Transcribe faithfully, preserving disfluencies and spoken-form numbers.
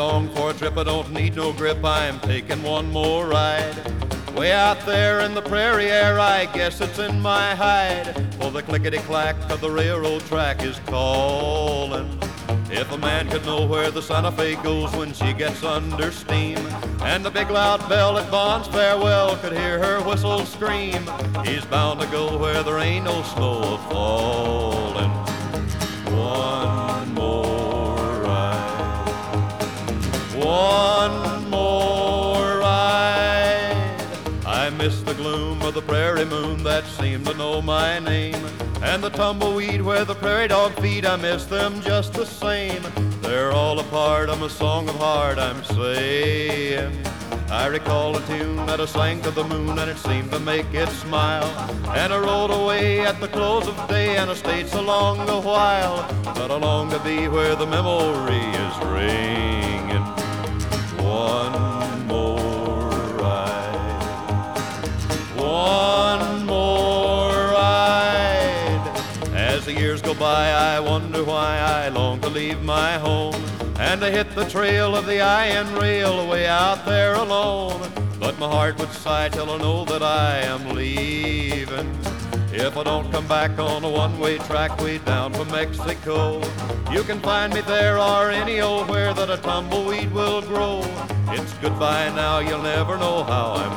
long for a trip, I don't need no grip, I'm taking one more ride. Way out there in the prairie air, I guess it's in my hide, for the clickety-clack of the railroad track is calling. If a man could know where the Santa Fe goes when she gets under steam, and the big loud bell at Bond's farewell could hear her whistle scream, he's bound to go where there ain't no snow a-falling. One more ride, one more ride. I miss the gloom of the prairie moon that seemed to know my name, and the tumbleweed where the prairie dog feed, I miss them just the same. They're all a part of my song of heart, I'm saying. I recall a tune that I sang to the moon, and it seemed to make it smile. And I rode away at the close of day, and I stayed so long a while, but I long to be where the memory is ringing. One more ride, one more ride. As the years go by, I wonder why I long to leave my home and to hit the trail of the iron rail away out there alone. But my heart would sigh till I know that I am leaving. If I don't come back on a one-way track way down from Mexico, you can find me there or any old where that a tumbleweed will grow. It's goodbye now, you'll never know how I'm